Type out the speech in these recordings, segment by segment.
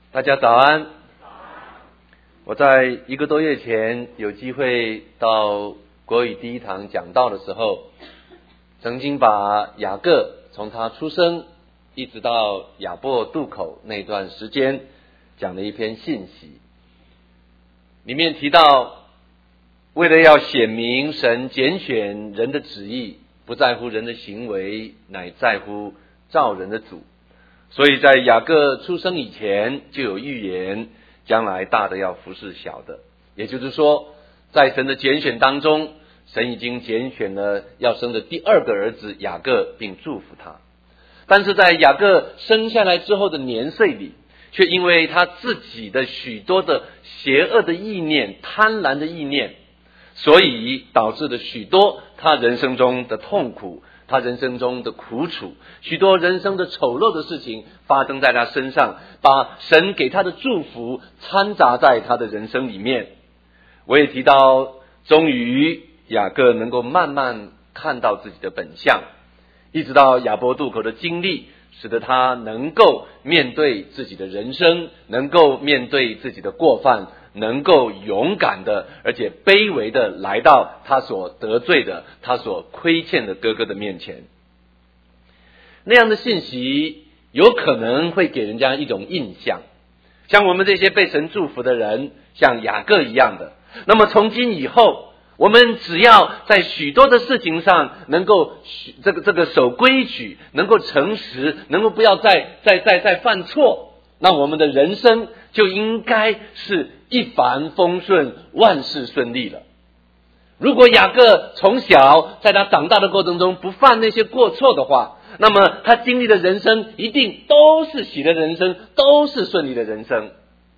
大家早安。我在1个多月前有机会到国语第一堂讲道的时候，曾经把雅各从他出生一直到亚伯渡口那段时间讲了一篇信息，里面提到为了要显明神拣选人的旨意，不在乎人的行为，乃在乎造人的主。所以在雅各出生以前就有预言，将来大的要服侍小的。也就是说，在神的拣选当中，神已经拣选了要生的第2个儿子雅各，并祝福他。但是在雅各生下来之后的年岁里，却因为他自己的许多的邪恶的意念、贪婪的意念，所以导致了许多他人生中的痛苦，他人生中的苦楚，许多人生的丑陋的事情发生在他身上，把神给他的祝福掺杂在他的人生里面。我也提到，终于雅各能够慢慢看到自己的本相，一直到亚伯渡口的经历，使得他能够面对自己的人生，能够面对自己的过犯，能够勇敢的而且卑微的来到他所得罪的、他所亏欠的哥哥的面前。那样的信息有可能会给人家一种印象，像我们这些被神祝福的人，像雅各一样的，那么从今以后，我们只要在许多的事情上能够这个守规矩，能够诚实，能够不要再犯错，那我们的人生就应该是一帆风顺，万事顺利了。如果雅各从小在他长大的过程中不犯那些过错的话，那么他经历的人生一定都是喜乐的人生，都是顺利的人生。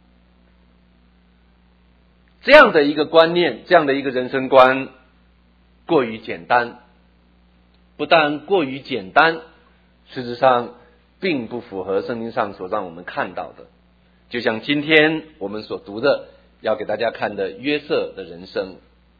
这样的一个观念，这样的一个人生观过于简单，不但过于简单，事实上并不符合圣经上所让我们看到的。就像今天我们所读的，要给大家看的约瑟的人生，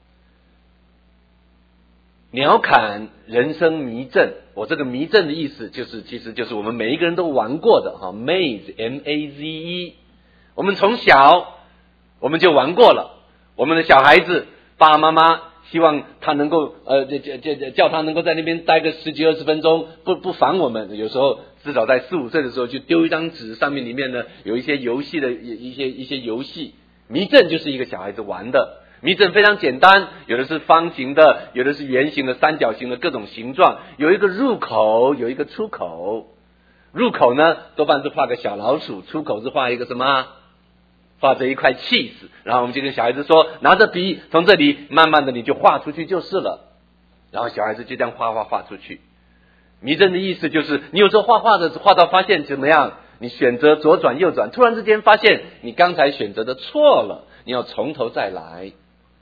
鸟砍人生迷阵。我这个迷阵的意思其实就是我们每一个人都玩过的maze M-A-Z-E。 我们从小我们就玩过了，我们的小孩子爸爸妈妈希望他能够叫他能够在那边待个10几20分钟，不烦我们。有时候至少在4、5岁的时候，就丢一张纸，上面里面呢有一些游戏的一些游戏。迷阵就是一个小孩子玩的，迷阵非常简单，有的是方形的，有的是圆形的、三角形的，各种形状，有一个入口，有一个出口。入口呢多半是画个小老鼠，出口是画一个什么？画着一块cheese，然后我们就跟小孩子说，拿着笔从这里慢慢的你就画出去就是了。然后小孩子就这样画出去。迷阵的意思就是你有时候画到发现怎么样，你选择左转右转，突然之间发现你刚才选择的错了，你要从头再来。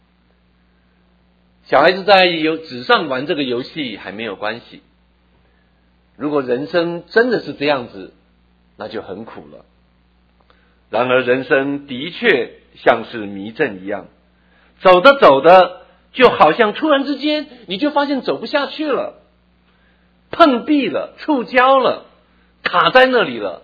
小孩子在纸上玩这个游戏还没有关系，如果人生真的是这样子，那就很苦了。然而人生的确像是迷阵一样，走着走着就好像突然之间你就发现走不下去了，碰壁了，触礁了，卡在那里了。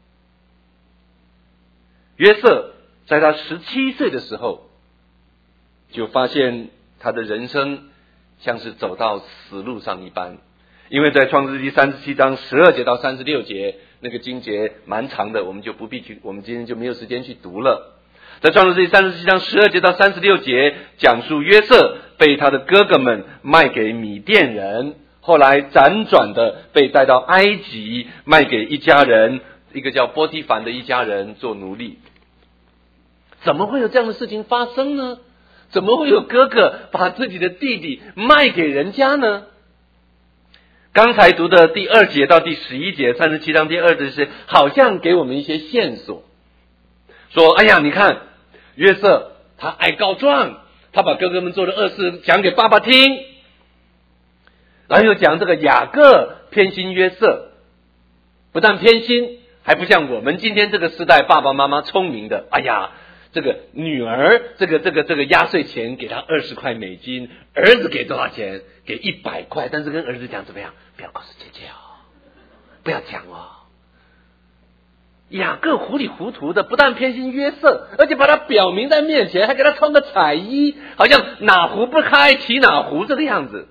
约瑟在他17岁的时候就发现他的人生像是走到死路上一般，因为在创世纪37章12节到36节那个经节蛮长的，我们今天就没有时间去读了。在创世纪37章12节到36节讲述约瑟被他的哥哥们卖给米甸人，后来辗转的被带到埃及，卖给一家人，一个叫波提凡的一家人做奴隶。怎么会有这样的事情发生呢？怎么会有哥哥把自己的弟弟卖给人家呢？刚才读的第2节到第11节，37章第2节好像给我们一些线索，说哎呀，你看约瑟他爱告状，他把哥哥们做的恶事讲给爸爸听，然后又讲这个雅各偏心约瑟，不但偏心，还不像我们今天这个时代爸爸妈妈聪明的，哎呀，这个女儿这个压岁钱给他20块美金，儿子给多少钱？给100块，但是跟儿子讲怎么样？不要告诉姐姐哦，不要讲哦。 雅各糊里糊涂的，不但偏心约瑟，而且把他表明在面前，还给他穿个彩衣，好像哪壶不开提哪壶这个样子，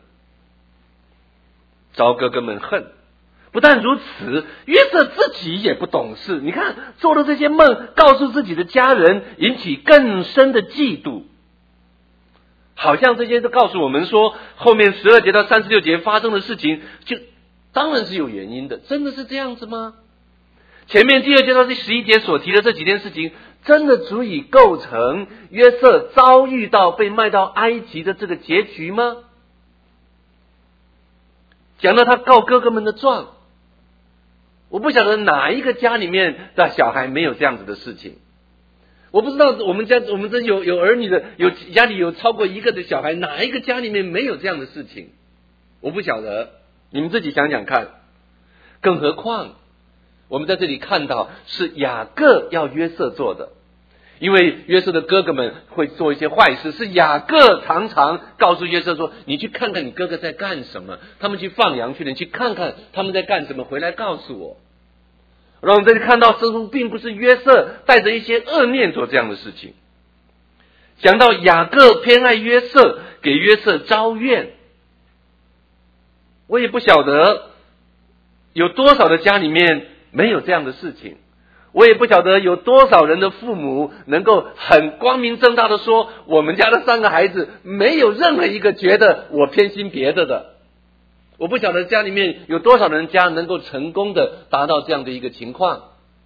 招哥哥们恨。不但如此，约瑟自己也不懂事，你看做了这些梦，告诉自己的家人，引起更深的嫉妒。好像这些都告诉我们说，后面12节到36节发生的事情，就当然是有原因的。真的是这样子吗？前面第2节到第11节所提的这几件事情，真的足以构成约瑟遭遇到被卖到埃及的这个结局吗？讲到他告哥哥们的状，我不晓得哪一个家里面的小孩没有这样子的事情。我不知道我们这有儿女的，有家里有超过1个的小孩，哪一个家里面没有这样的事情？我不晓得，你们自己想想看。更何况我们在这里看到是雅各要约瑟做的，因为约瑟的哥哥们会做一些坏事，是雅各常常告诉约瑟说，你去看看你哥哥在干什么，他们去放羊去了，你去看看他们在干什么，回来告诉我。让我们这里看到似乎并不是约瑟带着一些恶念做这样的事情。讲到雅各偏爱约瑟，给约瑟招怨，我也不晓得有多少的家里面没有这样的事情，我也不晓得有多少人的父母能够很光明正大的说，我们家的3个孩子没有任何一个觉得我偏心别的。我不晓得家里面有多少人家能够成功的达到这样的一个情况。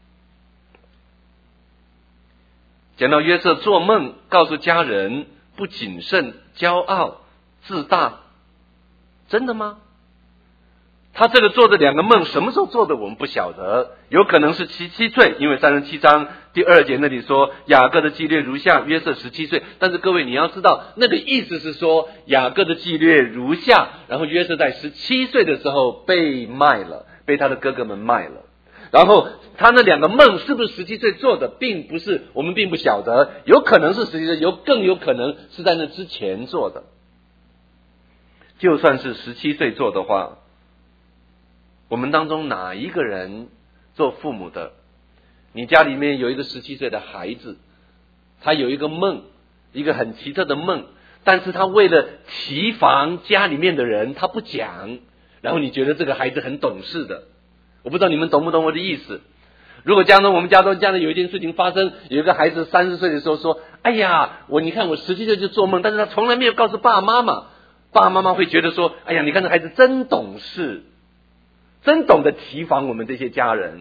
讲到约瑟做梦告诉家人不谨慎、骄傲、自大，真的吗？他这个做的2个梦什么时候做的我们不晓得，有可能是17岁，因为37章第2节那里说雅各的记略如下，约瑟17岁。但是各位你要知道，那个意思是说雅各的记略如下，然后约瑟在17岁的时候被卖了，被他的哥哥们卖了。然后他那2个梦是不是17岁做的，并不是，我们并不晓得，有可能是17岁，更有可能是在那之前做的。就算是17岁做的话，我们当中哪一个人做父母的，你家里面有一个17岁的孩子，他有一个梦，一个很奇特的梦，但是他为了提防家里面的人，他不讲，然后你觉得这个孩子很懂事的。我不知道你们懂不懂我的意思。如果我们家中有一件事情发生，有一个孩子30岁的时候说，哎呀，你看我17岁就做梦，但是他从来没有告诉爸爸妈妈，爸爸妈妈会觉得说，哎呀，你看这孩子真懂事，真懂得提防我们这些家人。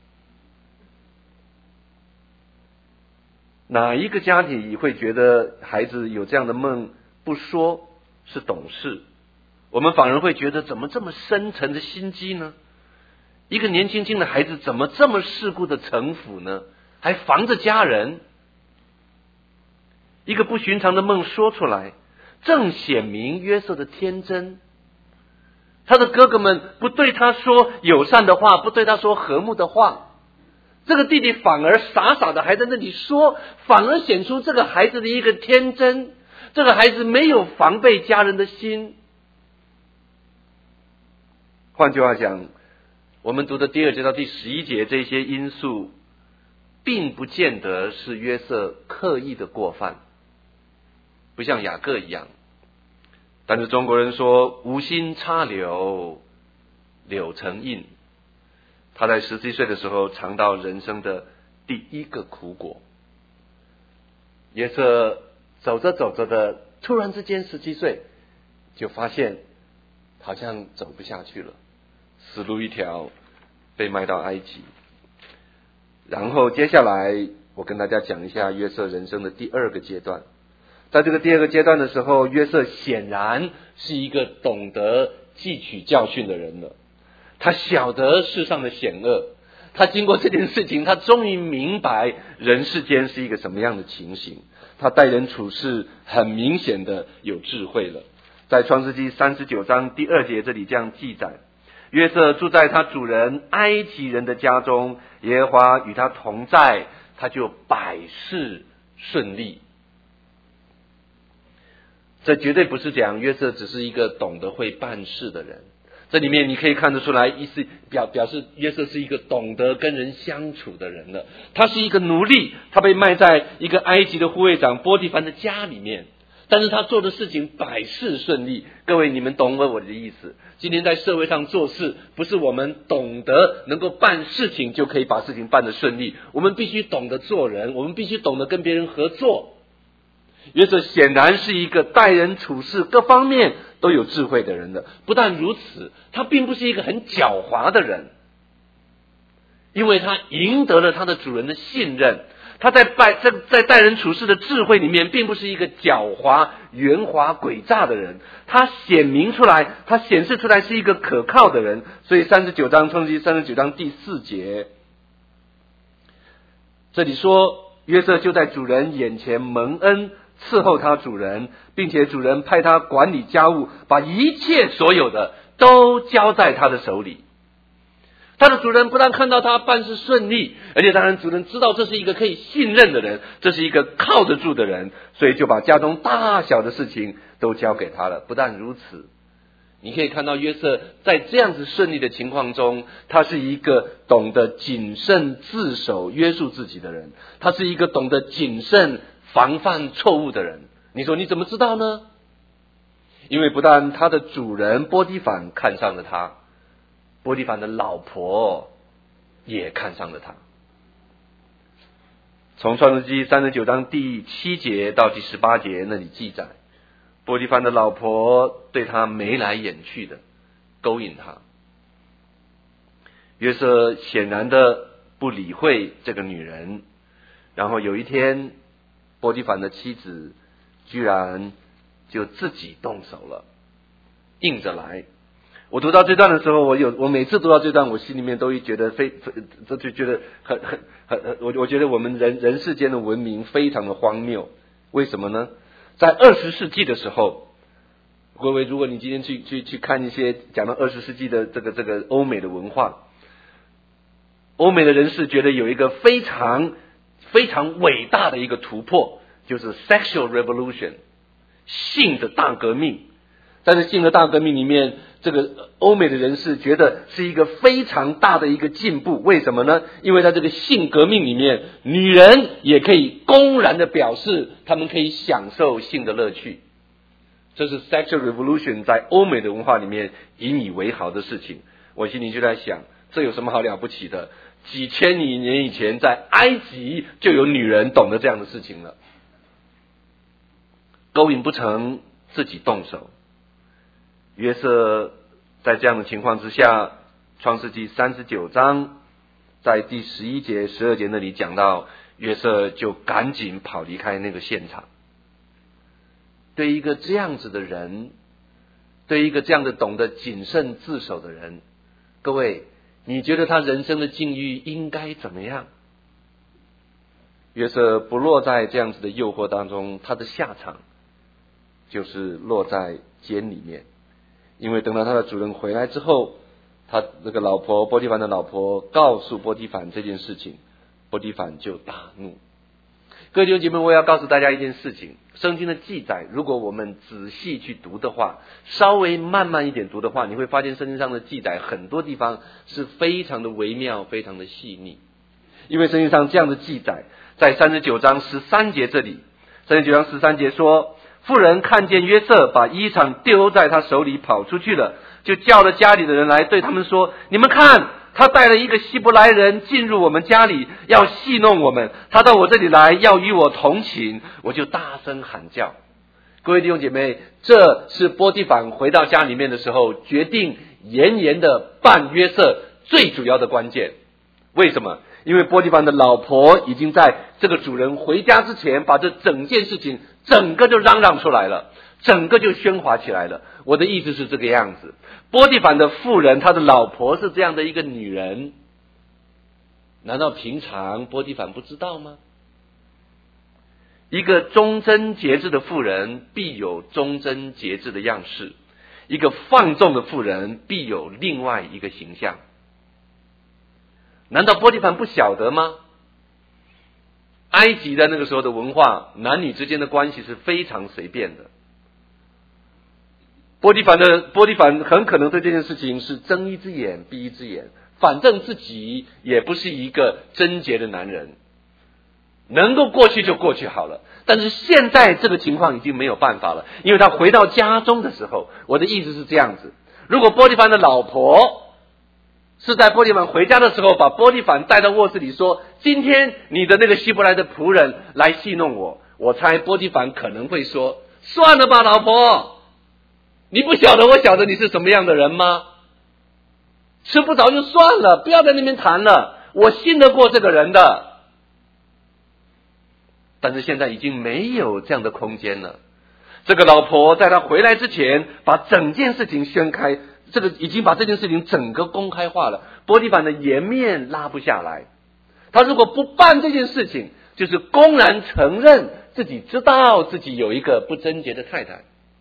哪一个家庭会觉得孩子有这样的梦不说是懂事？我们反而会觉得怎么这么深沉的心机呢？一个年轻轻的孩子怎么这么世故的城府呢？还防着家人。一个不寻常的梦说出来，正显明约瑟的天真。他的哥哥们不对他说友善的话，不对他说和睦的话，这个弟弟反而傻傻的还在那里说，反而显出这个孩子的一个天真，这个孩子没有防备家人的心。换句话讲，我们读的第2节到第11节这些因素，并不见得是约瑟刻意的过犯，不像雅各一样。但是中国人说无心插柳，柳成荫。他在17岁的时候尝到人生的第1个苦果。约瑟走着走着的，突然之间17岁就发现好像走不下去了，死路一条，被卖到埃及。然后接下来我跟大家讲一下约瑟人生的第2个阶段。在这个第2个阶段的时候，约瑟显然是一个懂得汲取教训的人了。他晓得世上的险恶，他经过这件事情，他终于明白人世间是一个什么样的情形。他待人处事很明显的有智慧了。在创世纪39章第2节这里这样记载，约瑟住在他主人埃及人的家中，耶和华与他同在，他就百事顺利。这绝对不是讲约瑟只是一个懂得会办事的人， 这里面你可以看得出来，意思表示约瑟是一个懂得跟人相处的人了。他是一个奴隶，他被卖在一个埃及的护卫长波提凡的家里面，但是他做的事情百事顺利。各位，你们懂我的意思？今天在社会上做事，不是我们懂得能够办事情就可以把事情办得顺利，我们必须懂得做人，我们必须懂得跟别人合作。约瑟显然是一个待人处事各方面都有智慧的人的。不但如此，他并不是一个很狡猾的人，因为他赢得了他的主人的信任。他在待人处事的智慧里面，并不是一个狡猾、圆滑、诡诈的人，他显示出来是一个可靠的人。所以39章创世纪39章第4节，这里说约瑟就在主人眼前蒙恩，伺候他主人，并且主人派他管理家务，把一切所有的都交在他的手里。他的主人不但看到他办事顺利，而且当然主人知道这是一个可以信任的人，这是一个靠得住的人，所以就把家中大小的事情都交给他了。不但如此，你可以看到约瑟在这样子顺利的情况中，他是一个懂得谨慎自守约束自己的人，他是一个懂得谨慎防范错误的人。你说你怎么知道呢？因为不但他的主人波提凡看上了他，波提凡的老婆也看上了他。从创世纪39章第7节到第18节那里记载，波提凡的老婆对他眉来眼去的勾引他。约瑟显然的不理会这个女人，然后有一天波提凡的妻子居然就自己动手了，硬着来。我读到这段的时候，我每次读到这段，我心里面都会觉得就觉得我觉得我们人世间的文明非常的荒谬。为什么呢？在20世纪的时候，各位，如果你今天去看一些讲到20世纪的这个欧美的文化，欧美的人士觉得有一个非常非常伟大的一个突破，就是 sexual revolution， 性的大革命。在这性的大革命里面，这个欧美的人士觉得是一个非常大的一个进步。为什么呢？因为在这个性革命里面，女人也可以公然的表示她们可以享受性的乐趣。这是 sexual revolution 在欧美的文化里面引以为豪的事情。我心里就在想，这有什么好了不起的？几千年以前，在埃及就有女人懂得这样的事情了。勾引不成，自己动手。约瑟在这样的情况之下，创世纪39章在第11节、12节那里讲到，约瑟就赶紧跑离开那个现场。对一个这样子的人，对一个这样的懂得谨慎自守的人，各位，你觉得他人生的境遇应该怎么样？约瑟不落在这样子的诱惑当中，他的下场就是落在监里面。因为等到他的主人回来之后，他那个老婆波提凡的老婆告诉波提凡这件事情，波提凡就大怒。各位弟兄姐妹，我要告诉大家一件事情，圣经的记载如果我们仔细去读的话，稍微慢慢一点读的话，你会发现圣经上的记载很多地方是非常的微妙，非常的细腻。因为圣经上这样的记载，在39章13节这里，39章13节说，妇人看见约瑟把衣裳丢在他手里跑出去了，就叫了家里的人来，对他们说，你们看，他带了一个希伯来人进入我们家里，要戏弄我们，他到我这里来要与我同寝，我就大声喊叫。各位弟兄姐妹，这是波提凡回到家里面的时候决定严严的办约瑟最主要的关键。为什么？因为波提凡的老婆已经在这个主人回家之前，把这整件事情整个就嚷嚷出来了，整个就喧哗起来了。我的意思是这个样子，波提凡的妇人，他的老婆是这样的一个女人，难道平常波提凡不知道吗？一个忠贞节制的妇人必有忠贞节制的样式，一个放纵的妇人必有另外一个形象。难道波提凡不晓得吗？埃及的那个时候的文化，男女之间的关系是非常随便的。 波提反很可能对这件事情是睁一只眼闭一只眼，反正自己也不是一个贞洁的男人，能够过去就过去好了。但是现在这个情况已经没有办法了，因为他回到家中的时候，我的意思是这样子，如果波提反的老婆是在波提反回家的时候把波提反带到卧室里说，今天你的那个希伯来的仆人来戏弄我，我猜波提反可能会说，算了吧老婆，你不晓得我晓得你是什么样的人吗？吃不着就算了，不要在那边谈了，我信得过这个人的。但是现在已经没有这样的空间了，这个老婆在他回来之前把整件事情宣开，已经把这件事情整个公开化了，波提反的颜面拉不下来。他如果不办这件事情，就是公然承认自己知道自己有一个不贞洁的太太，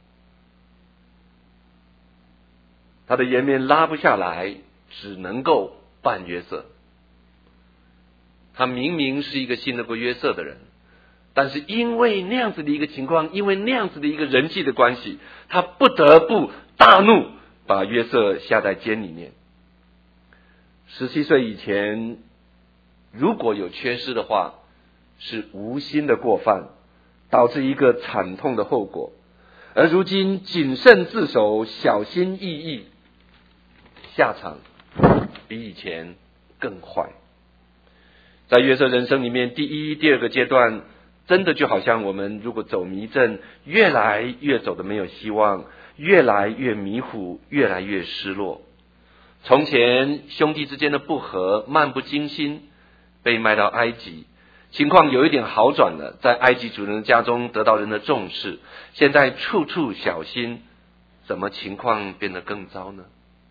他的颜面拉不下来，只能够办约瑟。他明明是一个信得过约瑟的人，但是因为那样子的一个情况，因为那样子的一个人际的关系，他不得不大怒，把约瑟下在监里面。17岁以前如果有缺失的话，是无心的过犯，导致一个惨痛的后果。而如今谨慎自守，小心翼翼，下场比以前更坏。在约瑟人生里面，第一、第二个阶段真的就好像我们如果走迷阵，越来越走的没有希望，越来越迷糊，越来越失落。从前兄弟之间的不和，漫不经心，被卖到埃及，情况有一点好转了，在埃及主人的家中得到人的重视，现在处处小心，怎么情况变得更糟呢？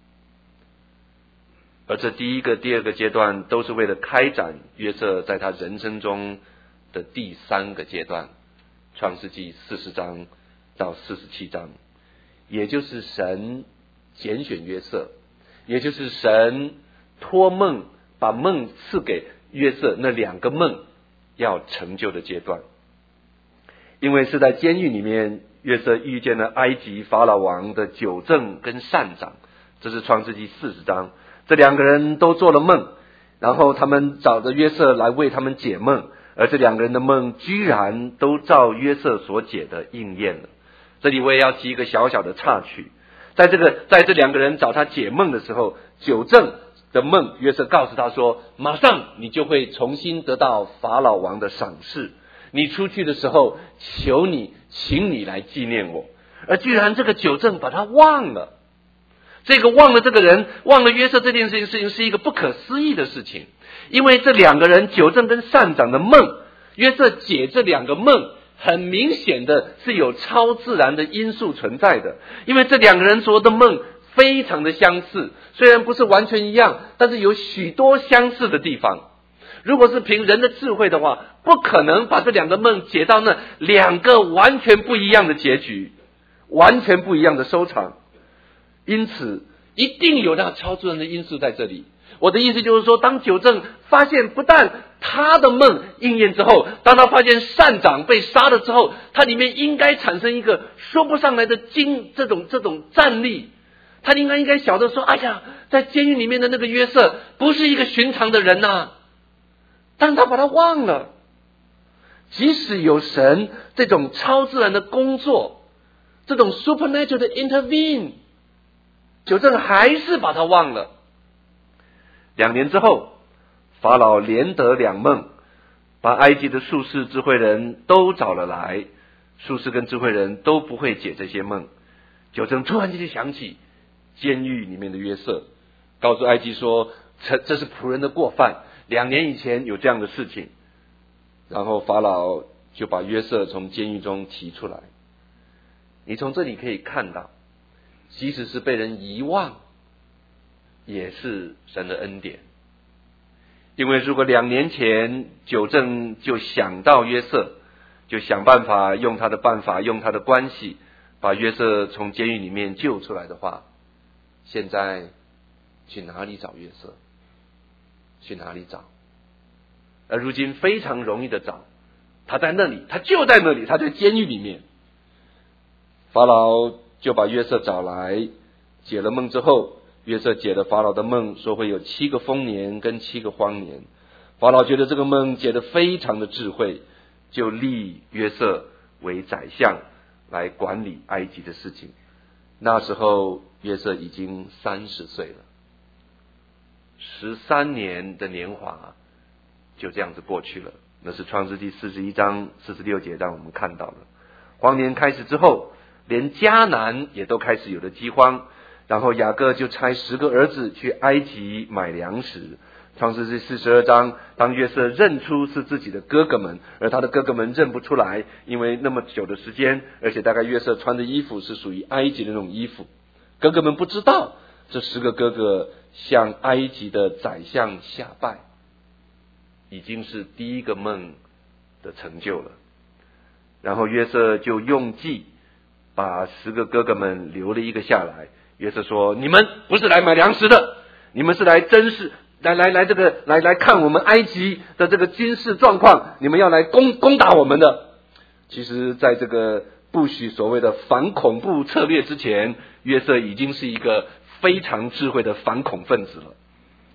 而这第一个、第二个阶段都是为了开展约瑟在他人生中的第三个阶段，创世纪40章到47章，也就是神拣选约瑟，也就是神托梦把梦赐给约瑟那2个梦要成就的阶段。因为是在监狱里面，约瑟遇见了埃及法老王的酒政跟善长，这是创世纪40章。这2个人都做了梦，然后他们找着约瑟来为他们解梦，而这2个人的梦居然都照约瑟所解的应验了。这里我也要提一个小小的插曲，在这2个人找他解梦的时候，酒政的梦，约瑟告诉他说，马上你就会重新得到法老王的赏识，你出去的时候求你请你来纪念我。而居然这个酒政把他忘了，这个忘了这个人，忘了约瑟这件事情是一个不可思议的事情。因为这2个人酒政跟善长的梦，约瑟解这2个梦，很明显的是有超自然的因素存在的。因为这2个人做的梦非常的相似，虽然不是完全一样，但是有许多相似的地方。如果是凭人的智慧的话，不可能把这2个梦解到那2个完全不一样的结局，完全不一样的收场。因此一定有那超自然的因素在这里。我的意思就是说，当酒政发现不但他的梦应验之后，当他发现善长被杀了之后，他里面应该产生一个说不上来的这种战力。他应该晓得说，哎呀，在监狱里面的那个约瑟不是一个寻常的人啊，但是他把他忘了。即使有神这种超自然的工作，这种 supernatural 的 intervene， 酒政还是把他忘了。2年之后，法老连得2梦，把埃及的术士智慧人都找了来，术士跟智慧人都不会解这些梦。酒政突然间就想起监狱里面的约瑟，告诉埃及说，这是仆人的过犯，2年以前有这样的事情。然后法老就把约瑟从监狱中提出来。你从这里可以看到，即使是被人遗忘，也是神的恩典。因为如果2年前酒政就想到约瑟，就想办法用他的办法，用他的关系把约瑟从监狱里面救出来的话，现在去哪里找约瑟？去哪里找？而如今非常容易的找，他在那里，他就在那里，他在监狱里面。法老就把约瑟找来，解了梦之后，约瑟解了法老的梦，说会有7个丰年跟7个荒年。法老觉得这个梦解得非常的智慧，就立约瑟为宰相，来管理埃及的事情。那时候约瑟已经30岁了，13年的年华就这样子过去了。那是创世纪41章46节让我们看到了。荒年开始之后，连迦南也都开始有了饥荒，然后雅各就差10个儿子去埃及买粮食。创世纪42章，当约瑟认出是自己的哥哥们，而他的哥哥们认不出来，因为那么久的时间，而且大概约瑟穿的衣服是属于埃及的那种衣服，哥哥们不知道这10个哥哥向埃及的宰相下拜，已经是第一个梦的成就了。然后约瑟就用计把10个哥哥们留了一个下来。约瑟说：你们不是来买粮食的，你们是来真是来看我们埃及的这个军事状况，你们要来攻打我们的。其实在这个不许所谓的反恐怖策略之前，约瑟已经是一个非常智慧的反恐分子了。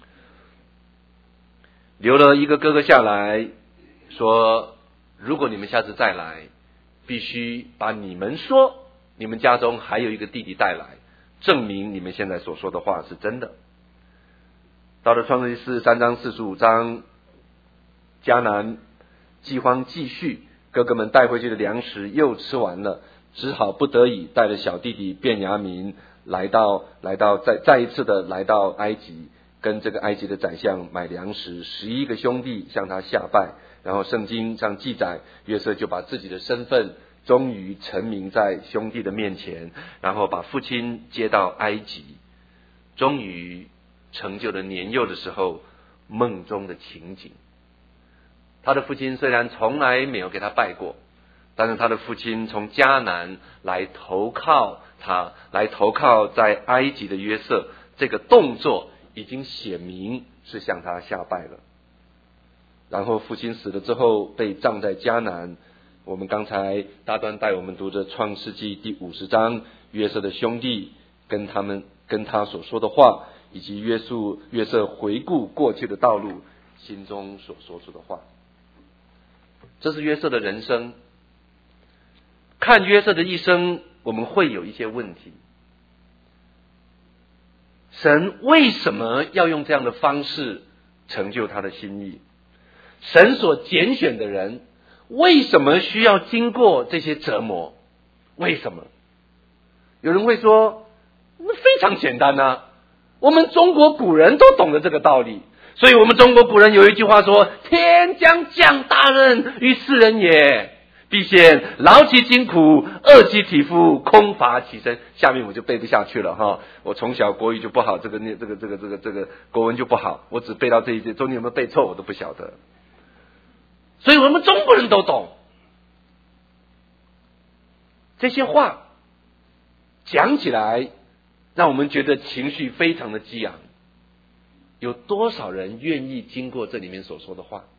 留了一个哥哥下来，说如果你们下次再来，必须把你们说你们家中还有一个弟弟带来，证明你们现在所说的话是真的。到了创世纪43章45章，迦南饥荒继续，哥哥们带回去的粮食又吃完了，只好不得已带着小弟弟便雅悯来到再一次的来到埃及，跟这个埃及的宰相买粮食。11个兄弟向他下拜，然后圣经上记载，约瑟就把自己的身份终于陈明在兄弟的面前，然后把父亲接到埃及，终于成就了年幼的时候梦中的情景。他的父亲虽然从来没有给他拜过，但是他的父亲从迦南来投靠他，来投靠在埃及的约瑟，这个动作已经显明是向他下拜了。然后父亲死了之后被葬在迦南。我们刚才大段带我们读着创世纪第50章，约瑟的兄弟跟他所说的话，以及约瑟回顾过去的道路，心中所说出的话。这是约瑟的人生。看约瑟的一生，我们会有一些问题。神为什么要用这样的方式成就他的心意？神所拣选的人为什么需要经过这些折磨？为什么？有人会说，那非常简单啊，我们中国古人都懂得这个道理。所以我们中国古人有一句话说，天将降大任于斯人也，必先劳其筋骨，饿其体肤，空乏其身。下面我就背不下去了哈，我从小国语就不好，这个国文就不好，我只背到这一节，中间有没有背错我都不晓得。所以我们中国人都懂这些话，讲起来让我们觉得情绪非常的激昂。有多少人愿意经过这里面所说的话？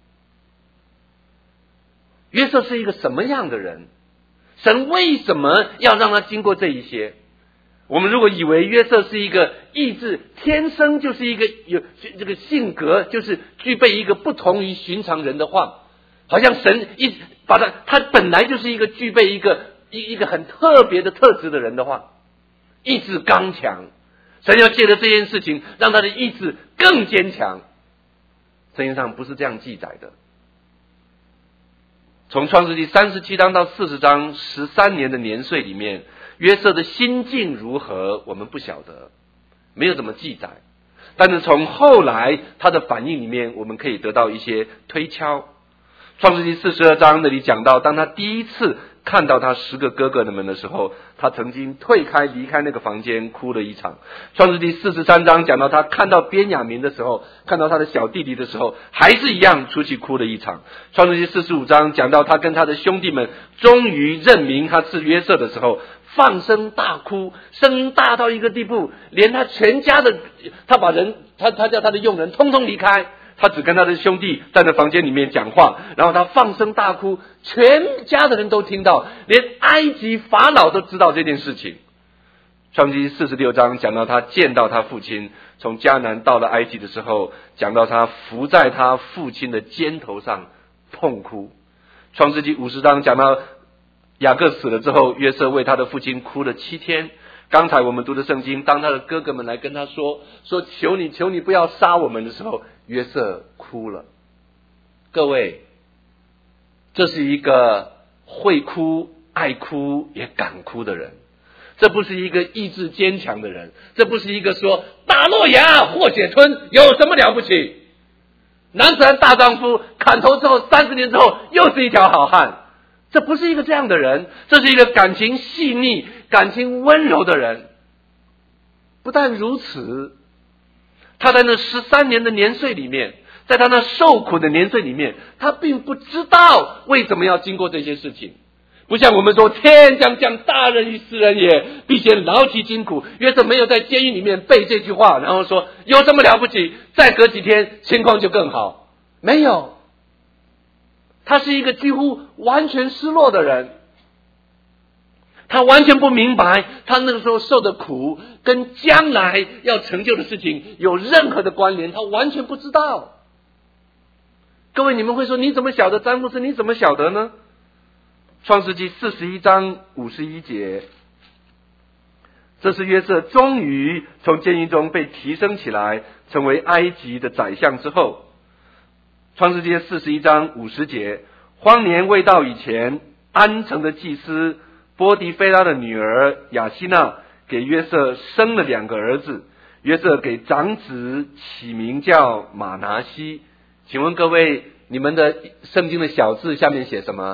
约瑟是一个什么样的人？神为什么要让他经过这一些？我们如果以为约瑟是一个意志天生就是一个有这个性格，就是具备一个不同于寻常人的话，好像神把他本来就是一个具备一个很特别的特质的人的话，意志刚强，神要借着这件事情让他的意志更坚强。圣经上不是这样记载的。从创世纪37章到40章13年的年岁里面，约瑟的心境如何我们不晓得，没有怎么记载。但是从后来他的反应里面，我们可以得到一些推敲。创世纪42章那里讲到，当他第一次看到他10个哥哥们的时候，他曾经离开那个房间哭了一场。创世纪43章讲到他看到便雅悯的时候，看到他的小弟弟的时候，还是一样出去哭了一场。创世纪45章讲到他跟他的兄弟们终于认明他是约瑟的时候，放声大哭，声音大到一个地步，连他全家的他叫他的佣人通通离开，他只跟他的兄弟站在房间里面讲话，然后他放声大哭，全家的人都听到，连埃及法老都知道这件事情。 创世记46章讲到他见到他父亲从迦南到了埃及的时候，讲到他伏在他父亲的肩头上痛哭。创世纪50章讲到雅各死了之后，约瑟为他的父亲哭了7天。刚才我们读的圣经，当他的哥哥们来跟他说求你不要杀我们的时候，约瑟哭了。各位，这是一个会哭、爱哭也敢哭的人，这不是一个意志坚强的人，这不是一个说大诺亚或血吞有什么了不起，男子汉大丈夫，砍头之后30年之后又是一条好汉。这不是一个这样的人，这是一个感情细腻、感情温柔的人。不但如此，他在那13年的年岁里面，在他那受苦的年岁里面，他并不知道为什么要经过这些事情。不像我们说天将降大任于斯人也，必先劳其筋骨。约瑟没有在监狱里面背这句话，然后说有什么了不起，再隔几天情况就更好。没有，他是一个几乎完全失落的人，他完全不明白他那个时候受的苦跟将来要成就的事情有任何的关联，他完全不知道。各位，你们会说你怎么晓得？詹牧师你怎么晓得呢？创世纪41章51节，这是约瑟终于从监狱中被提升起来，成为埃及的宰相之后。创世纪41章50节，荒年未到以前，安城的祭司波迪菲拉的女儿雅西娜给约瑟生了2个儿子，约瑟给长子起名叫马拿西。请问各位，你们的圣经的小字下面写什么？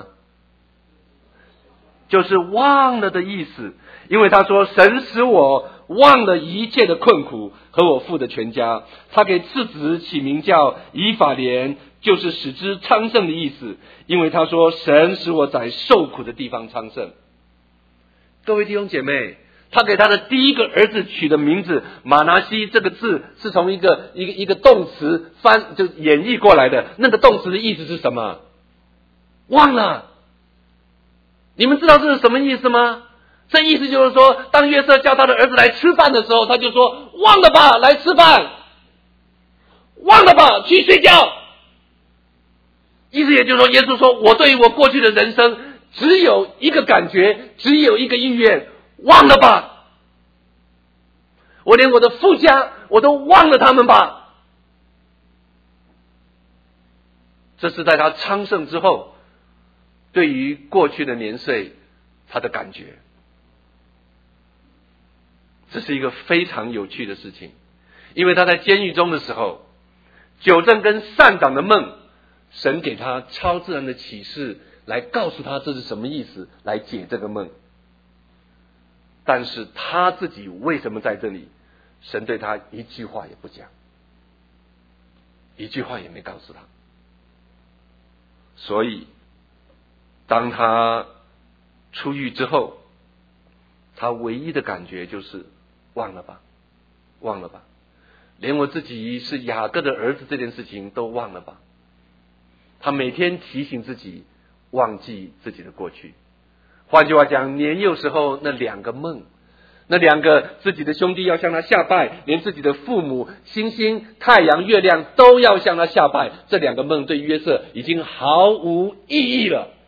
就是忘了的意思。因为他说神使我忘了一切的困苦和我父的全家。他给次子起名叫以法莲，就是使之昌盛的意思。因为他说神使我在受苦的地方昌盛。各位弟兄姐妹，他给他的第一个儿子取的名字马拿西，这个字是从一个动词就演绎过来的。那个动词的意思是什么？忘了。你们知道这是什么意思吗？这意思就是说，当约瑟叫他的儿子来吃饭的时候，他就说忘了吧，来吃饭，忘了吧，去睡觉。意思也就是说，耶稣说我对于我过去的人生只有一个感觉，只有一个意愿，忘了吧，我连我的父家我都忘了他们吧。这是在他昌盛之后对于过去的年岁他的感觉。这是一个非常有趣的事情，因为他在监狱中的时候，酒政跟善长的梦，神给他超自然的启示来告诉他这是什么意思，来解这个梦。但是他自己为什么在这里，神对他一句话也不讲，一句话也没告诉他。所以当他出狱之后，他唯一的感觉就是忘了吧，忘了吧，连我自己是雅各的儿子这件事情都忘了吧。他每天提醒自己忘记自己的过去。换句话讲，年幼时候那2个梦，那2个自己的兄弟要向他下拜，连自己的父母星星太阳月亮都要向他下拜，这2个梦对约瑟已经毫无意义了。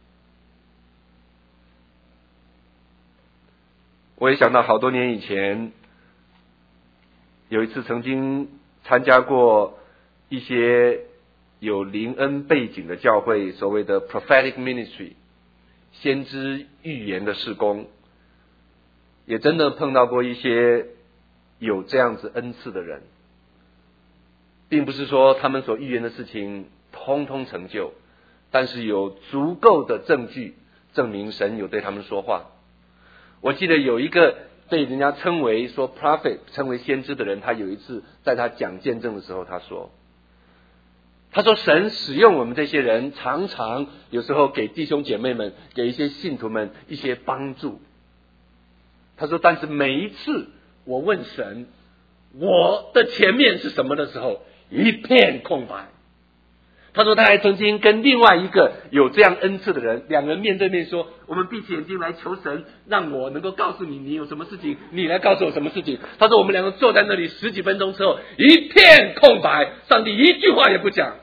我也想到好多年以前，有一次曾经参加过一些有灵恩背景的教会，所谓的 prophetic ministry 先知预言的事工，也真的碰到过一些有这样子恩赐的人，并不是说他们所预言的事情通通成就，但是有足够的证据证明神有对他们说话。我记得有一个被人家称为说 prophet 称为先知的人，他有一次在他讲见证的时候，他说神使用我们这些人，常常有时候给弟兄姐妹们，给一些信徒们一些帮助。他说但是每一次我问神我的前面是什么的时候，一片空白。 他说他还曾经跟另外一个有这样恩赐的人，两人面对面说，我们闭起眼睛来求神，让我能够告诉你你有什么事情，你来告诉我什么事情。他说我们两个坐在那里10几分钟之后，一片空白，上帝一句话也不讲。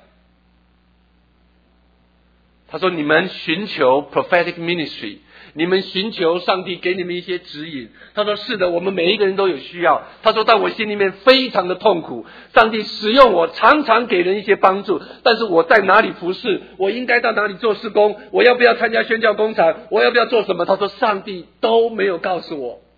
他说你们寻求 prophetic ministry， 你们寻求上帝给你们一些指引。他说是的，我们每一个人都有需要。他说在我心里面非常的痛苦，上帝使用我常常给人一些帮助，但是我在哪里服侍，我应该到哪里做事工，我要不要参加宣教工厂，我要不要做什么，他说上帝都没有告诉我。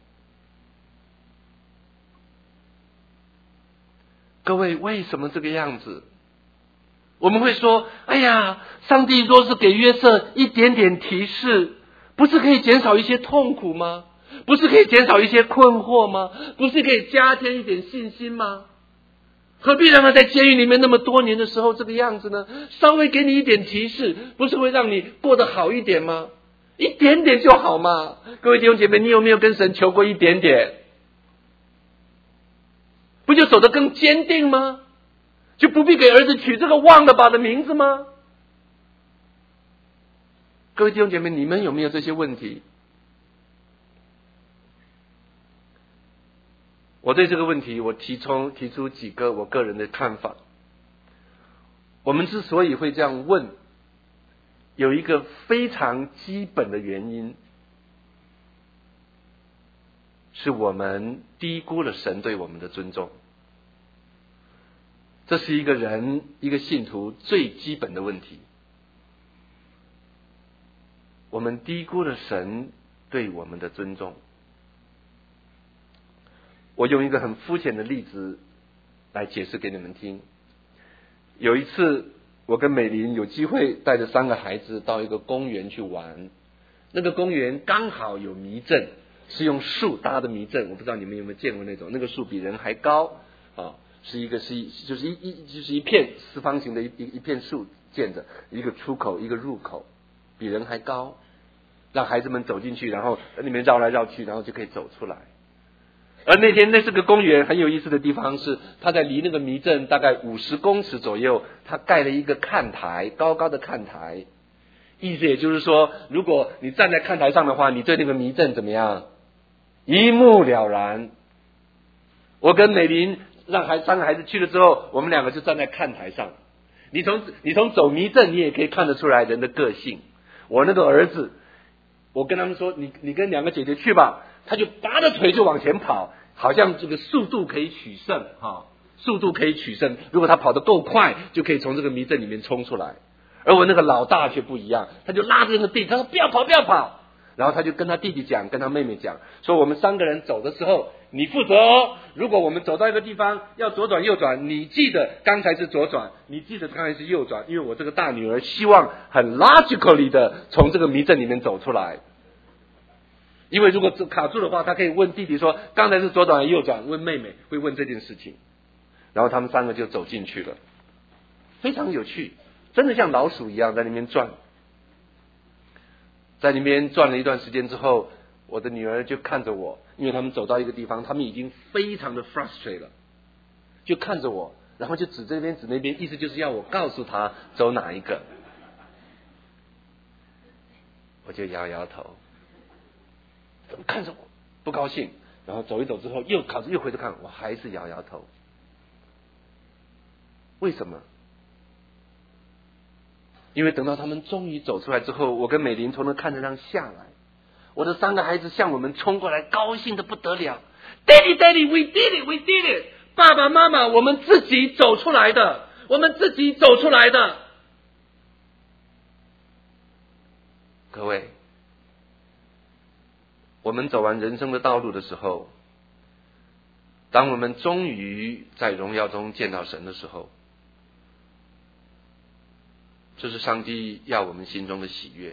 各位，为什么这个样子？我们会说，哎呀，上帝若是给约瑟一点点提示，不是可以减少一些痛苦吗？不是可以减少一些困惑吗？不是可以加添一点信心吗？何必让他在监狱里面那么多年的时候这个样子呢？稍微给你一点提示，不是会让你过得好一点吗？一点点就好嘛。各位弟兄姐妹，你有没有跟神求过一点点？不就走得更坚定吗？就不必给儿子取这个忘了吧的名字吗？各位弟兄姐妹，你们有没有这些问题？我对这个问题，我提出几个我个人的看法。我们之所以会这样问，有一个非常基本的原因，是我们低估了神对我们的尊重。这是一个信徒最基本的问题。我们低估了神对我们的尊重。我用一个很肤浅的例子来解释给你们听。有一次，我跟美玲有机会带着3个孩子到一个公园去玩，那个公园刚好有迷阵，是用树搭的迷阵，我不知道你们有没有见过那种，那个树比人还高啊。就是一片四方形的一片树建着，一个出口一个入口，比人还高，让孩子们走进去，然后在里面绕来绕去，然后就可以走出来。而那天那是个公园，很有意思的地方是，它在离那个迷阵大概50公尺左右，它盖了一个看台，高高的看台。意思也就是说，如果你站在看台上的话，你对那个迷阵怎么样？一目了然。我跟美玲让3个孩子去了之后，我们2个就站在看台上。你从走迷阵，你也可以看得出来人的个性。我那个儿子，我跟他们说，你跟2个姐姐去吧，他就拔着腿就往前跑，好像这个速度可以取胜哈，速度可以取胜。如果他跑得够快，就可以从这个迷阵里面冲出来。而我那个老大却不一样，他就拉着那个弟弟，他说不要跑，不要跑。然后他就跟他弟弟讲，跟他妹妹讲，说我们3个人走的时候，你负责哦。如果我们走到一个地方要左转右转，你记得刚才是左转，你记得刚才是右转，因为我这个大女儿希望很 logically 的从这个迷阵里面走出来。因为如果卡住的话，他可以问弟弟说刚才是左转还是右转，问妹妹会问这件事情。然后他们3个就走进去了，非常有趣，真的像老鼠一样在那边转。在那边转了一段时间之后，我的女儿就看着我，因为他们走到一个地方，他们已经非常的 frustrated 了，就看着我，然后就指这边指那边，意思就是要我告诉他走哪一个。我就摇摇头，看着我不高兴，然后走一走之后又回头看，我还是摇摇头。为什么？因为等到他们终于走出来之后，我跟美玲从那看台上下来，我的3个孩子向我们冲过来，高兴的不得了。Daddy, Daddy, we did it, we did it！ 爸爸妈妈，我们自己走出来的，我们自己走出来的。各位，我们走完人生的道路的时候，当我们终于在荣耀中见到神的时候，这是上帝要我们心中的喜悦。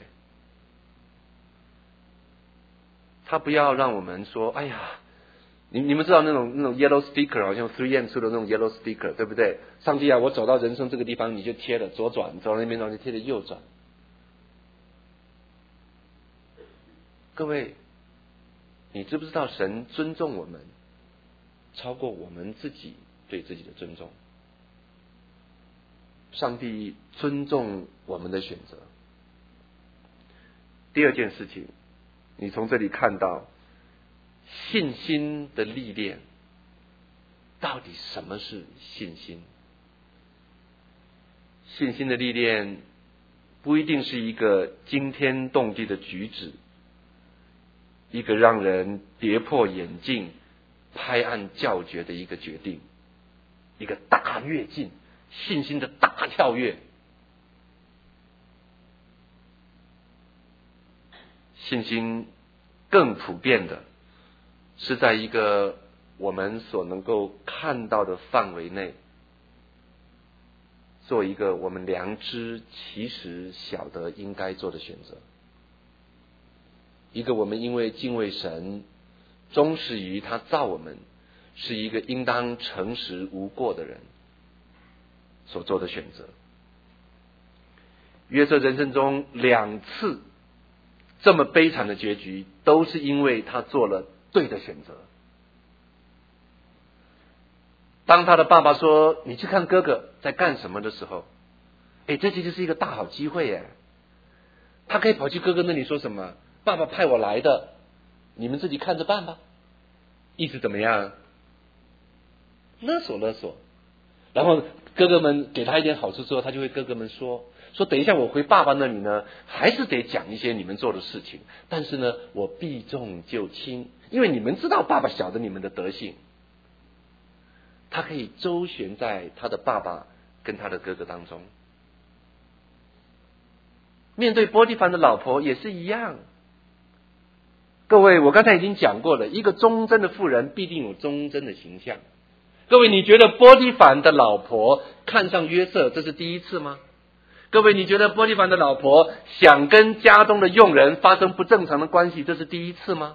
他不要让我们说，哎呀，你们知道那种 yellow sticker， 好像 3M 出的那种 yellow sticker， 对不对？上帝啊，我走到人生这个地方，你就贴了左转，走到那边然后就贴了右转。各位，你知不知道神尊重我们，超过我们自己对自己的尊重？ 上帝尊重我们的选择。第二件事情，你从这里看到信心的历练。到底什么是信心？信心的历练不一定是一个惊天动地的举止，一个让人跌破眼镜、拍案叫绝的一个决定，一个大跃进，信心的大跳跃。信心更普遍的是在一个我们所能够看到的范围内，做一个我们良知其实晓得应该做的选择，一个我们因为敬畏神，忠实于他造我们，是一个应当诚实无过的人所做的选择。约瑟人生中2次这么悲惨的结局，都是因为他做了对的选择。当他的爸爸说你去看哥哥在干什么的时候，这其实是一个大好机会耶。他可以跑去哥哥那里说什么，爸爸派我来的，你们自己看着办吧。意思怎么样？勒索。然后哥哥们给他一点好处之后，他就会哥哥们说等一下我回爸爸那里呢，还是得讲一些你们做的事情，但是呢我避重就轻，因为你们知道爸爸晓得你们的德性。他可以周旋在他的爸爸跟他的哥哥当中。面对波提乏的老婆也是一样。各位，我刚才已经讲过了，一个忠贞的妇人必定有忠贞的形象。各位，你觉得波提乏的老婆看上约瑟，这是第一次吗？各位，你觉得波提乏的老婆想跟家中的佣人发生不正常的关系，这是第一次吗？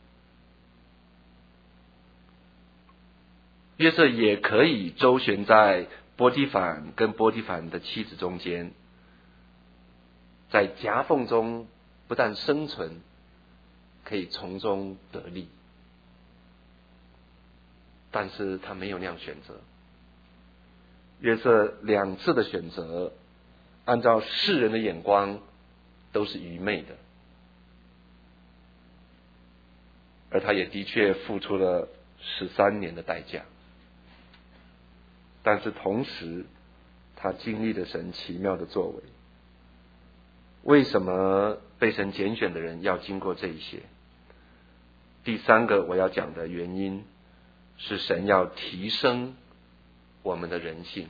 约瑟也可以周旋在波提乏跟波提乏的妻子中间，在夹缝中不但生存，可以从中得利。但是他没有那样选择。约瑟2次的选择，按照世人的眼光都是愚昧的，而他也的确付出了13年的代价。但是同时他经历了神奇妙的作为。为什么被神拣选的人要经过这一些？第3个我要讲的原因是神要提升我们的人性。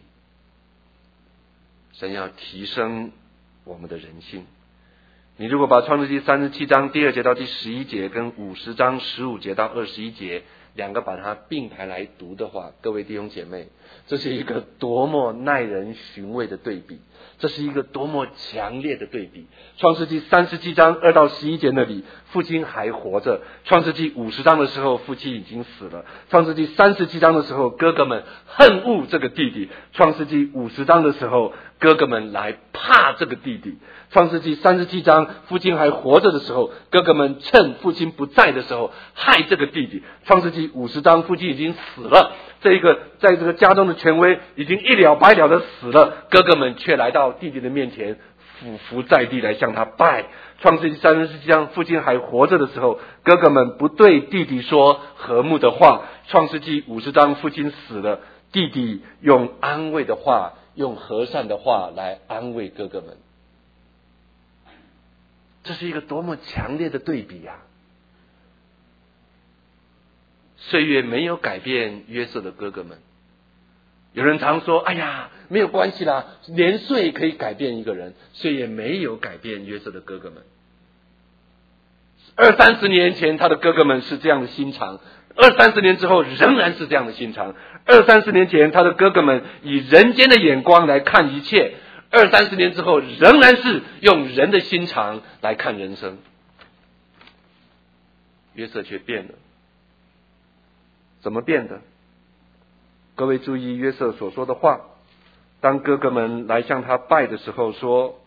神要提升我们的人性。你如果把创世纪37章第2节到第11节跟50章15节到21节2个把它并排来读的话，各位弟兄姐妹，这是一个多么耐人寻味的对比，这是一个多么强烈的对比。创世纪37章2到11节那里，父亲还活着；创世纪50章的时候，父亲已经死了；创世纪37章的时候，哥哥们恨恶这个弟弟；创世纪50章的时候，哥哥们来怕这个弟弟。创世纪37章父亲还活着的时候，哥哥们趁父亲不在的时候害这个弟弟。创世纪50章父亲已经死了，这个在这个家中的权威已经一了百了的死了，哥哥们却来到弟弟的面前俯伏在地来向他拜。创世纪37章父亲还活着的时候，哥哥们不对弟弟说和睦的话。创世纪50章父亲死了，弟弟用安慰的话，用和善的话来安慰哥哥们。这是一个多么强烈的对比啊！岁月没有改变约瑟的哥哥们。有人常说，哎呀，没有关系啦，年岁可以改变一个人，岁月没有改变约瑟的哥哥们。20-30年前他的哥哥们是这样的心肠，20-30年之后仍然是这样的心肠。20-30年前他的哥哥们以人间的眼光来看一切，20-30年之后仍然是用人的心肠来看人生。约瑟却变了。怎么变的？各位注意约瑟所说的话。当哥哥们来向他拜的时候说，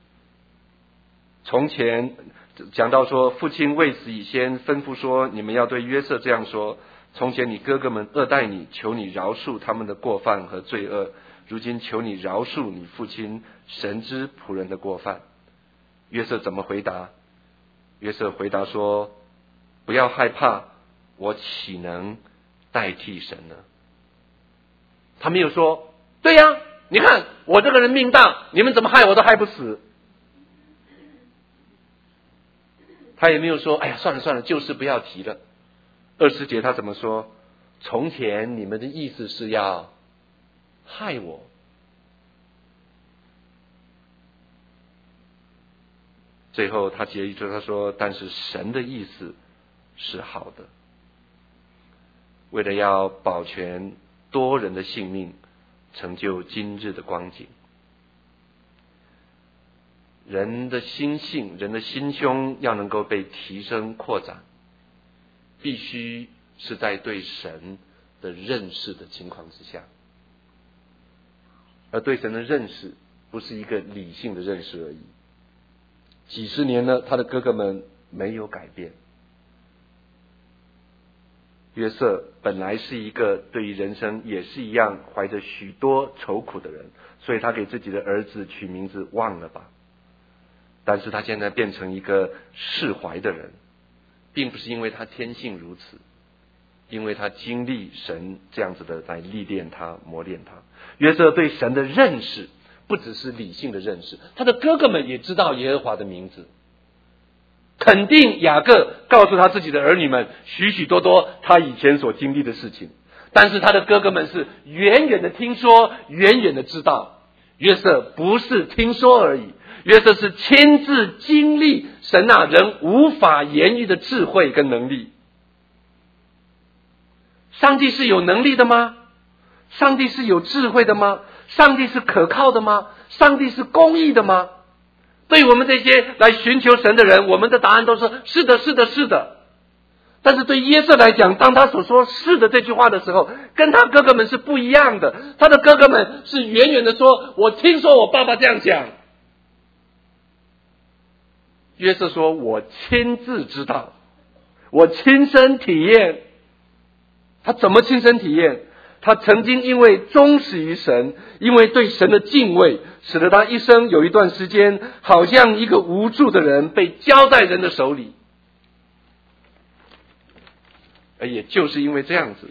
从前讲到说，父亲未死以先吩咐说，你们要对约瑟这样说，从前你哥哥们恶待你，求你饶恕他们的过犯和罪恶， 如今求你饶恕你父亲神之仆人的过犯。约瑟怎么回答？约瑟回答说：不要害怕，我岂能代替神呢？他没有说，对呀，你看我这个人命大，你们怎么害我都害不死。他也没有说，哎呀，算了算了，旧事不要提了。20节他怎么说？从前你们的意思是要害我。最后他结一句，他说，但是神的意思是好的，为了要保全多人的性命，成就今日的光景。人的心性，人的心胸要能够被提升扩展，必须是在对神的认识的情况之下。而对神的认识不是一个理性的认识而已。几十年了，他的哥哥们没有改变。约瑟本来是一个对于人生也是一样怀着许多愁苦的人，所以他给自己的儿子取名字忘了吧。但是他现在变成一个释怀的人，并不是因为他天性如此，因为他经历神这样子的来历练他、磨练他。约瑟对神的认识不只是理性的认识，他的哥哥们也知道耶和华的名字，肯定雅各告诉他自己的儿女们许许多多他以前所经历的事情，但是他的哥哥们是远远的听说，远远的知道。约瑟不是听说而已，约瑟是亲自经历神那人无法言喻的智慧跟能力。上帝是有能力的吗？上帝是有智慧的吗？上帝是可靠的吗？上帝是公义的吗？对我们这些来寻求神的人，我们的答案都是是的，是的，是的。但是对约瑟来讲，当他所说是的这句话的时候，跟他哥哥们是不一样的。他的哥哥们是远远的说，我听说我爸爸这样讲。约瑟说，我亲自知道，我亲身体验。他怎么亲身体验？他曾经因为忠实于神，因为对神的敬畏，使得他一生有一段时间好像一个无助的人被交在人的手里。而也就是因为这样子，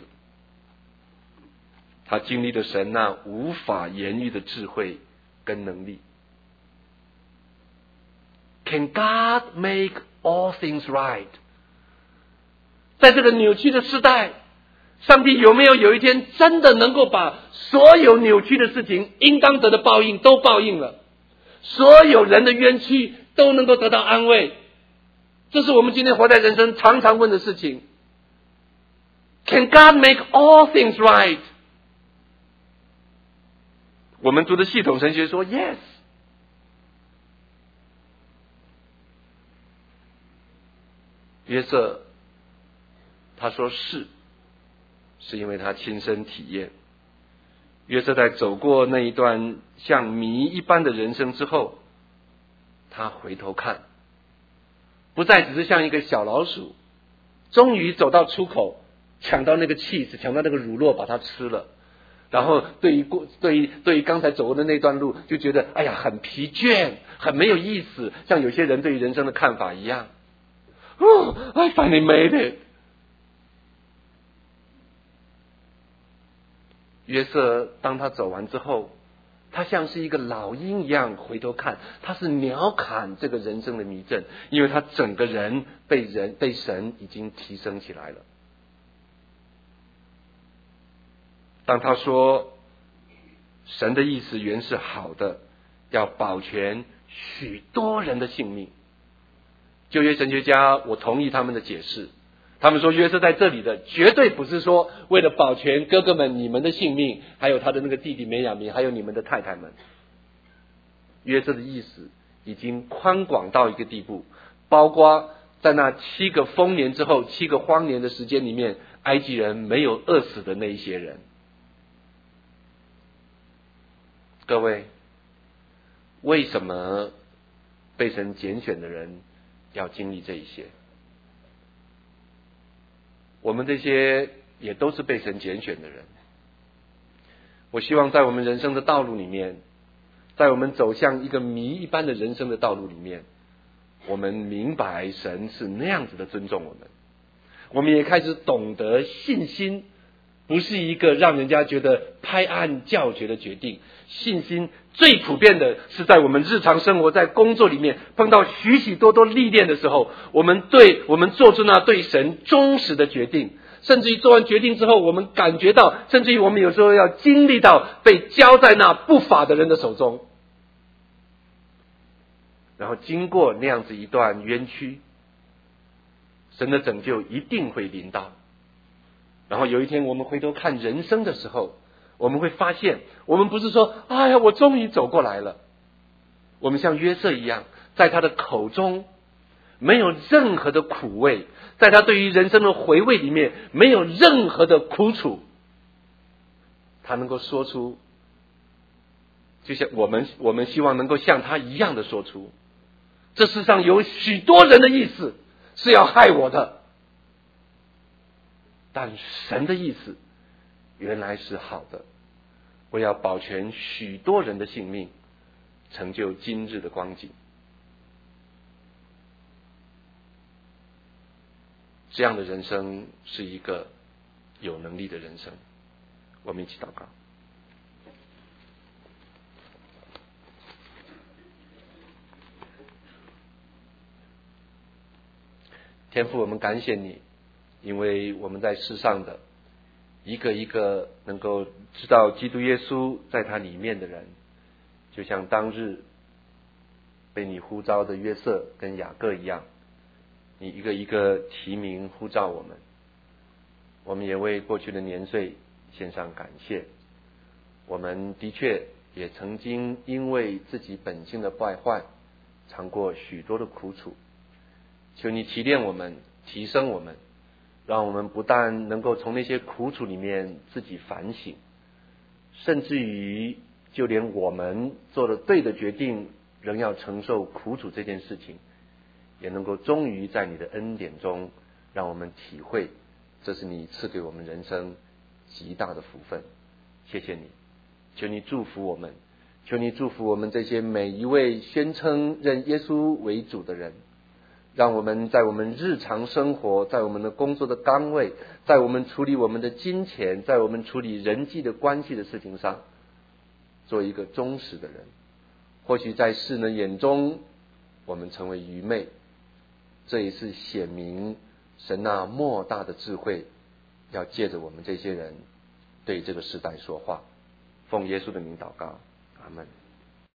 他经历了神那无法言喻的智慧跟能力。Can God make all things right？ 在这个扭曲的时代，上帝有没有一天真的能够把所有扭曲的事情应当得的报应都报应了，所有人的冤屈都能够得到安慰？这是我们今天活在人生常常问的事情。Can God make all things right？ 我们读的系统神学说 Yes。 约瑟他说是因为他亲身体验。约瑟在走过那一段像谜一般的人生之后，他回头看，不再只是像一个小老鼠，终于走到出口，抢到那个cheese，抢到那个乳酪，把它吃了。然后对于刚才走过的那段路，就觉得哎呀很疲倦，很没有意思，像有些人对于人生的看法一样。Oh, I finally made it。 约瑟当他走完之后，他像是一个老鹰一样回头看，他是鸟瞰这个人生的迷阵，因为他整个人被神已经提升起来了。当他说神的意思原是好的，要保全许多人的性命，旧约神学家我同意他们的解释，他们说约瑟在这里的绝对不是说为了保全哥哥们你们的性命，还有他的那个弟弟美亚明，还有你们的太太们。约瑟的意思已经宽广到一个地步，包括在那7个丰年之后7个荒年的时间里面，埃及人没有饿死的那一些人。各位，为什么被神拣选的人要经历这一些？我们这些也都是被神拣选的人， 我希望在我们人生的道路里面，在我们走向一个谜一般的人生的道路里面，我们明白神是那样子的尊重我们，我们也开始懂得信心不是一个让人家觉得拍案叫绝的决定。信心最普遍的是在我们日常生活，在工作里面碰到许许多多历练的时候，我们做出那对神忠实的决定，甚至于做完决定之后，我们感觉到，甚至于我们有时候要经历到被交在那不法的人的手中，然后经过那样子一段冤屈，神的拯救一定会临到。然后有一天我们回头看人生的时候，我们会发现，我们不是说哎呀我终于走过来了，我们像约瑟一样，在他的口中没有任何的苦味，在他对于人生的回味里面没有任何的苦楚，他能够说出，就像我们希望能够像他一样的说出，这世上有许多人的意思是要害我的，但神的意思原来是好的，我要保全许多人的性命，成就今日的光景。这样的人生是一个有能力的人生。我们一起祷告。天父，我们感谢你，因为我们在世上的一个一个能够知道基督耶稣在他里面的人，就像当日被你呼召的约瑟跟雅各一样，你一个一个提名呼召我们，我们也为过去的年岁献上感谢。我们的确也曾经因为自己本性的败坏，尝过许多的苦楚，求你提炼我们，提升我们，让我们不但能够从那些苦楚里面自己反省，甚至于就连我们做了对的决定仍要承受苦楚这件事情，也能够终于在你的恩典中让我们体会，这是你赐给我们人生极大的福分。谢谢你，求你祝福我们，求你祝福我们这些每一位宣称认耶稣为主的人，让我们在我们日常生活，在我们的工作的岗位，在我们处理我们的金钱，在我们处理人际的关系的事情上，做一个忠实的人。或许在世人眼中我们成为愚昧，这也是显明神那莫大的智慧要借着我们这些人对这个时代说话。奉耶稣的名祷告，阿们。